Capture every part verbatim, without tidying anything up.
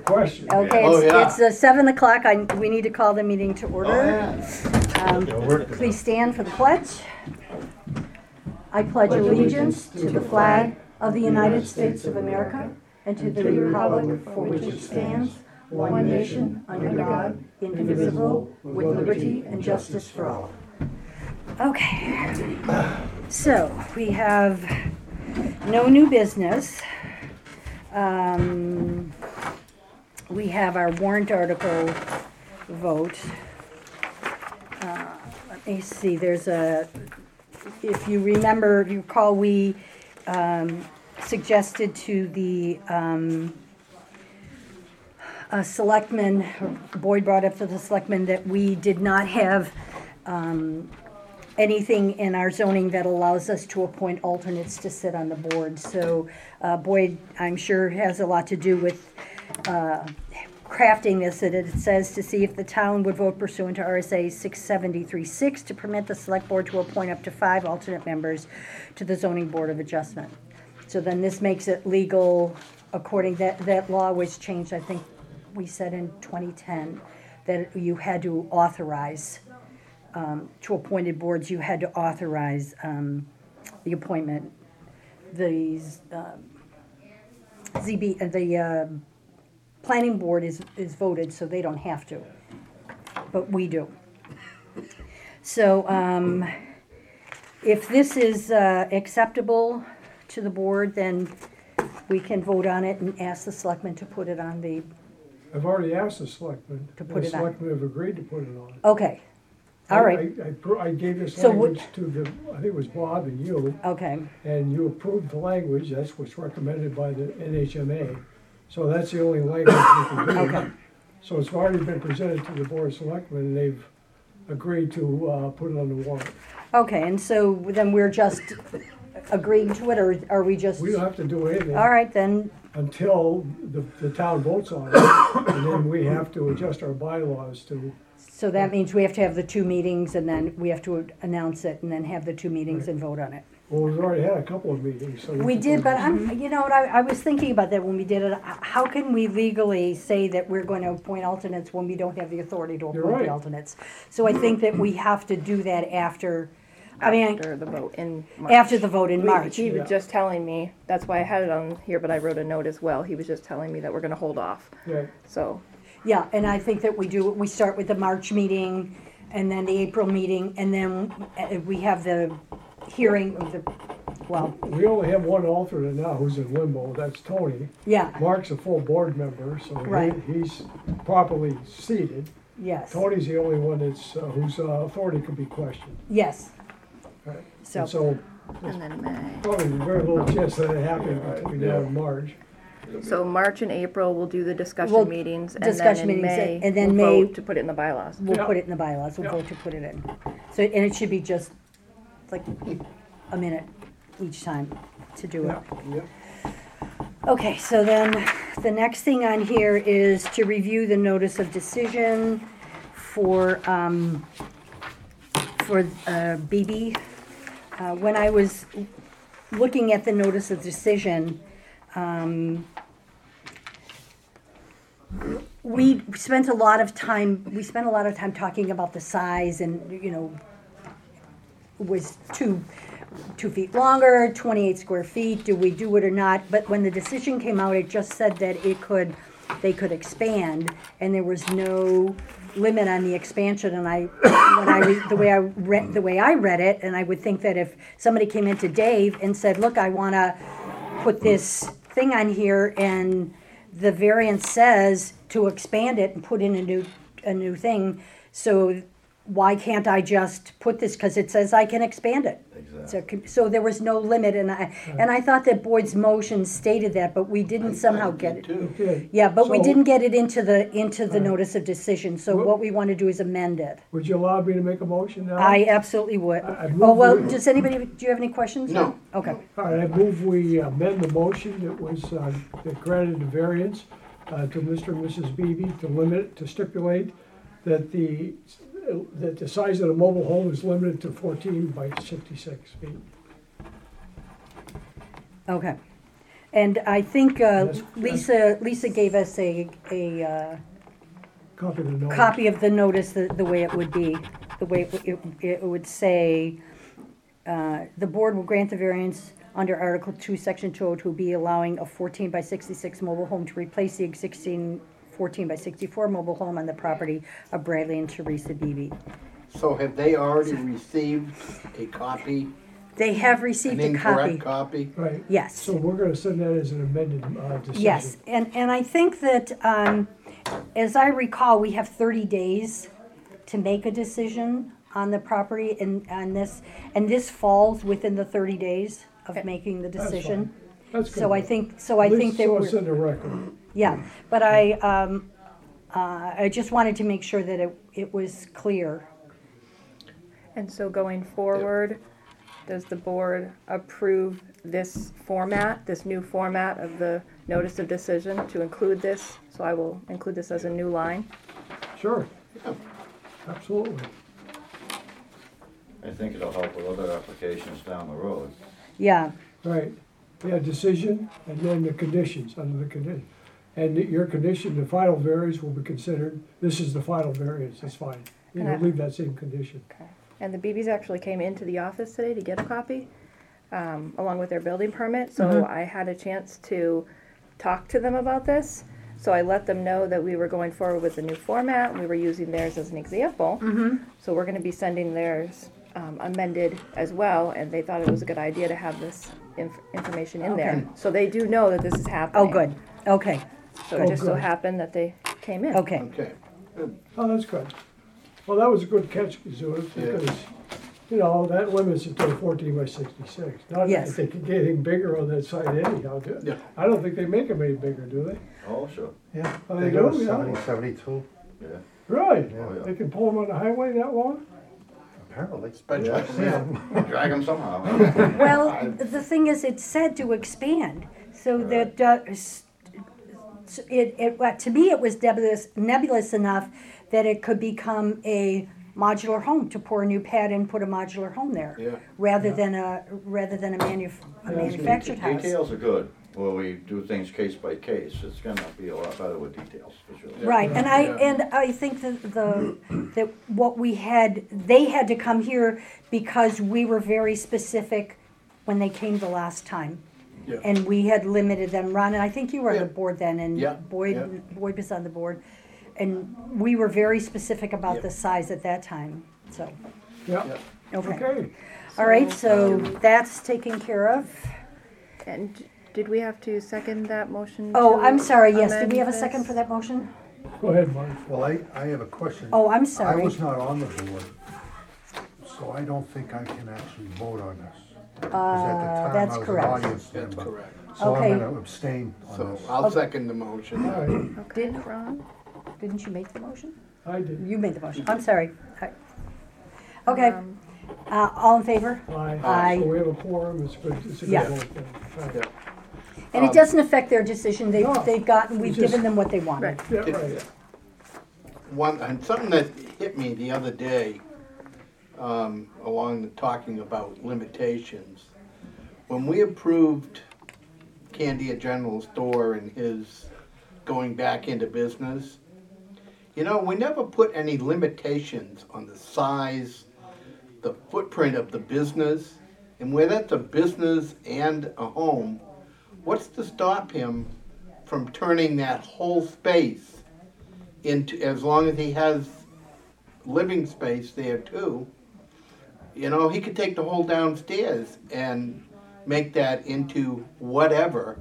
question. Okay, Oh, it's, yeah. it's uh, seven o'clock. I, we need to call the meeting to order. Oh, Um, please stand for the pledge. I pledge allegiance to the flag of the United States of America and to the republic for which it stands, one nation, under God, indivisible, with liberty and justice for all. Okay, so we have no new business. Um, we have our warrant article vote. Uh, let me see, there's a, if you remember, you recall, we um, suggested to the um, uh, selectmen, Boyd brought up to the selectmen that we did not have um, anything in our zoning that allows us to appoint alternates to sit on the board. So uh, Boyd, I'm sure, has a lot to do with uh, crafting this, that it says to see if the town would vote pursuant to R S A six seventy-three six to permit the select board to appoint up to five alternate members to the zoning board of adjustment. So then this makes it legal according, that, that law was changed, I think we said in twenty ten, that you had to authorize, um, to appointed boards, you had to authorize um, the appointment. The um, Z B, uh, the uh, planning board is, is voted, so they don't have to, but we do. So um, if this is uh, acceptable to the board, then we can vote on it and ask the selectmen to put it on the, I've already asked the selectmen. To put The it on. selectmen have agreed to put it on. okay, all right, I, I, pro- I gave this So what- language to the, I think it was Bob and you, okay, and you approved the language, that's what's recommended by the N H M A. So that's the only language we can do. Okay. So it's already been presented to the board of selectmen, and they've agreed to, uh, put it on the warrant. okay, and so then we're just agreeing to it, or are we just? We don't have to do anything All right, then, until the, the town votes on it, and then we have to adjust our bylaws to, so that means we have to have the two meetings, and then we have to announce it, and then have the two meetings and vote on it. well, we've already had a couple of meetings, so. We can did, put but it- I'm, you know what, I, I was thinking about that when we did it. H- How can we legally say that we're going to appoint alternates when we don't have the authority to You're appoint right. the alternates? So I think that we have to do that after, I mean, After the vote in March. after the vote in We- March. He Yeah. was just telling me, that's why I had it on here, but I wrote a note as well. He was just telling me that we're gonna hold off, Yeah, so. Yeah, and I think that we do, we start with the March meeting, and then the April meeting, and then uh, we have the hearing of the, well, we only have one alternate now who's in limbo, that's Tony. yeah, Mark's a full board member, so Right. he, he's properly seated. yes, Tony's the only one that's, uh, whose uh, authority could be questioned. yes. Right. So, And so, And then May. probably very little chance that it happened between now and March. So March and April, we'll do the Well, discussion meetings, and then discussion in meetings, May, and then we'll May- vote to put it in the bylaws. we'll Yeah. put it in the bylaws, we'll Yeah. vote to put it in. So, and it should be just like a minute each time to do it. Yeah, yeah. Okay, so then, the next thing on here is to review the notice of decision for, um, for, uh, B B. Uh, when I was looking at the notice of decision, um, we spent a lot of time, we spent a lot of time talking about the size and, you know, was two, two feet longer, twenty-eight square feet, do we do it or not? But when the decision came out, it just said that it could, they could expand, and there was no limit on the expansion, and I, when I, re- the way I read, the way I read it, and I would think that if somebody came into Dave and said, look, I wanna put this thing on here, and the variance says to expand it and put in a new, a new thing, so why can't I just put this, because it says I can expand it. So, c- so there was no limit, and I, and I thought that Boyd's motion stated that, but we didn't somehow get it. Too. Okay. Yeah, but we So, didn't get it into the, into the Right. notice of decision, so Well- what we want to do is amend it. Would you allow me to make a motion now? I absolutely would. I- I Oh, move well, we- does anybody, do you have any questions? No. Okay, All right, I move we amend the motion that was, uh, that granted the variance uh, to Mister and Missus Beebe to limit, to stipulate that the, that the size of the mobile home is limited to fourteen by sixty-six feet. okay. And I think uh, That's- Lisa, Lisa gave us a, a uh, Copy of the notice. copy of the notice, the, the way it would be, the way it, it, it would say, uh, the board will grant the variance under Article two, Section two oh two B, allowing a fourteen by sixty-six mobile home to replace the existing fourteen by sixty-four mobile home on the property of Bradley and Teresa Beebe. So have they already received a copy, They have an received a copy. incorrect copy? Right. Yes. So we're gonna send that as an amended uh, decision. Yes, and, and I think that, um, as I recall, we have thirty days to make a decision on the property and, on this, and this falls within the thirty days of making the That's decision. fine. That's good. So I think, so I At think least that so we're. it's in the record. Yeah, but I, um, uh, I just wanted to make sure that it, it was clear. And so going forward, does the board approve this format, this new format of the notice of decision to include this? So I will include this as a new line. Sure, Yeah. absolutely. I think it'll help with other applications down the road. Yeah, Right. Yeah, decision and then the conditions, under the condition. And your condition, the final variance will be considered, this is the final variance, that's fine. You And know, I- leave that same condition. Okay. And the Beebes actually came into the office today to get a copy, um, along with their building permit, so I had a chance to talk to them about this. So I let them know that we were going forward with the new format, we were using theirs as an example. So we're gonna be sending theirs um, amended as well, and they thought it was a good idea to have this inf- information in there. Okay. So they do know that this is happening. oh, good, okay, So Oh, it just so good. happened that they came in. okay. Okay, good. Oh, that's good. Well, that was a good catch, Kazoo, Yeah. because, you know, that limits it to fourteen by sixty-six. Not Yes. that they can get anything bigger on that side anyhow, do Yeah. I don't think they make them any bigger, do they? Oh, sure, Yeah, Oh, they they go do, to yeah. seventy, seventy-two, yeah. Really? Oh, yeah. They can pull them on the highway that long? apparently. But Yeah. yeah. Drag them somehow. Well, the thing is, it's said to expand, so Right. that, uh, s- s- it, it, well, to me, it was nebulous, nebulous enough that it could become a modular home, to pour a new pad and put a modular home there. Yeah. Rather Yeah. than a, rather than a manuf, a Yeah, manufactured house. Details are good, where we do things case by case, it's gonna be a lot better with details, for sure. Right, and I, Yeah. and I think that the, that what we had, they had to come here because we were very specific when they came the last time. Yeah. And we had limited them, Ron, and I think you were on the Yeah. board then, and Yeah, Boyd, yeah. Boyd was on the board. And we were very specific about Yeah. the size at that time, so, Yeah, Yeah. okay. okay. All right, so that's taken care of. And did we have to second that motion? Oh, to I'm sorry, yes, did we have a amend second this? for that motion? Go ahead, Mark. Well, I, I have a question. Oh, I'm I sorry. was not on the board, so I don't think I can actually vote on this. 'Cause at the Uh, time, that's I was an correct. audience That's member. correct. So Okay. I'm gonna abstain on So this. I'll second the motion. All right, Okay, Ron? Didn't you make the motion? I did. You made the motion, I'm sorry. Hi. Okay, Um, uh, all in favor? Aye. Aye. So we have a quorum, it's good, it's a Yeah. good vote then. Right. Yeah. And it Um, doesn't affect their decision, they, No. they've gotten, we've It's just- given them what they wanted. Right. Yeah, Did- right. One, and something that hit me the other day, um, along the talking about limitations. When we approved Candia General Store and his going back into business, you know, we never put any limitations on the size, the footprint of the business. And where that's a business and a home, what's to stop him from turning that whole space into, as long as he has living space there too? You know, he could take the whole downstairs and make that into whatever.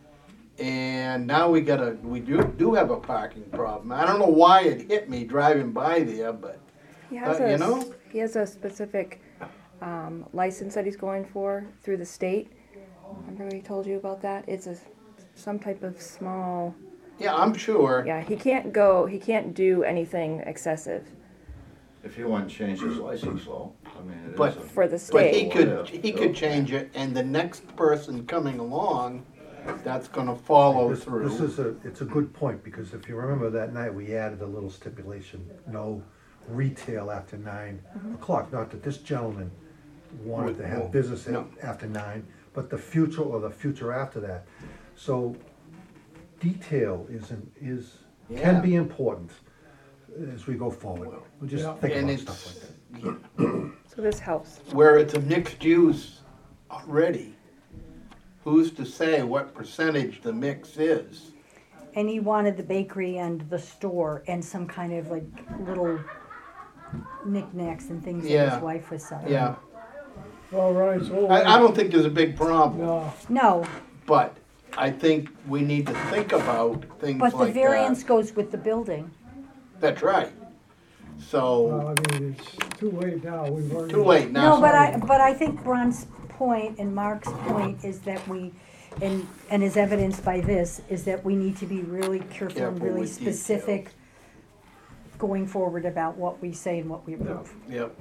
And now we got a, we do, do have a parking problem. I don't know why it hit me driving by there, but, He has Uh, a, you s- know? he has a specific um, license that he's going for through the state. Remember he told you about that? It's a, some type of small, yeah, I'm sure. yeah, he can't go, he can't do anything excessive If you want to change his license though, I mean, it is. But- a- for the But he state. could, he could change it, and the next person coming along, that's gonna follow This, through. this is a, it's a good point, because if you remember that night, we added a little stipulation, no retail after nine o'clock. Not that this gentleman wanted to Well, have business no. after nine, but the future or the future after that. So detail isn't, is, Yeah. can be important as we go forward. We'll just Yeah. think And about it's, stuff like that. So this helps. where it's a mixed use already, who's to say what percentage the mix is? And he wanted the bakery and the store and some kind of like little knickknacks and things that Yeah. his wife was selling. Yeah, All right, so. I, I don't think there's a big problem, No, No, but I think we need to think about things but the like variance that. goes with the building. That's right. So, well, I mean, it's too late now, we've already. too late now. No, but I, but I think Ron's point and Mark's point is that we, and, and is evidenced by this, is that we need to be really careful and Careful really with details. specific going forward about what we say and what we Yeah. approve. Yep.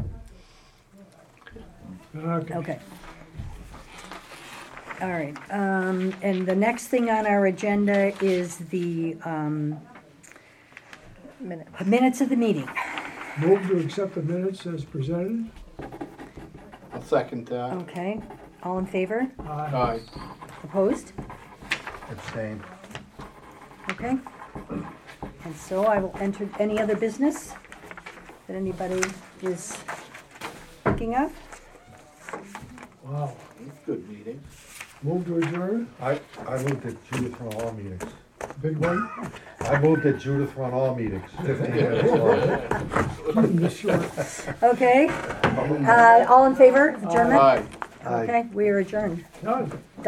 Okay. Okay. All right, um, and the next thing on our agenda is the, um, Minute. minutes of the meeting. Move to accept the minutes as presented. I'll second that. Okay, all in favor? Aye. Aye. Opposed? Abstain. Okay. And so I will enter any other business that anybody is thinking of? Wow. That's a good meeting. Move to adjourn, I, I moved that Judith run all meetings. big one, I moved that Judith run all meetings, fifteen minutes long. keeping this short. Okay, uh, all in favor, adjournment? Aye. Aye. Okay, we are adjourned. Done.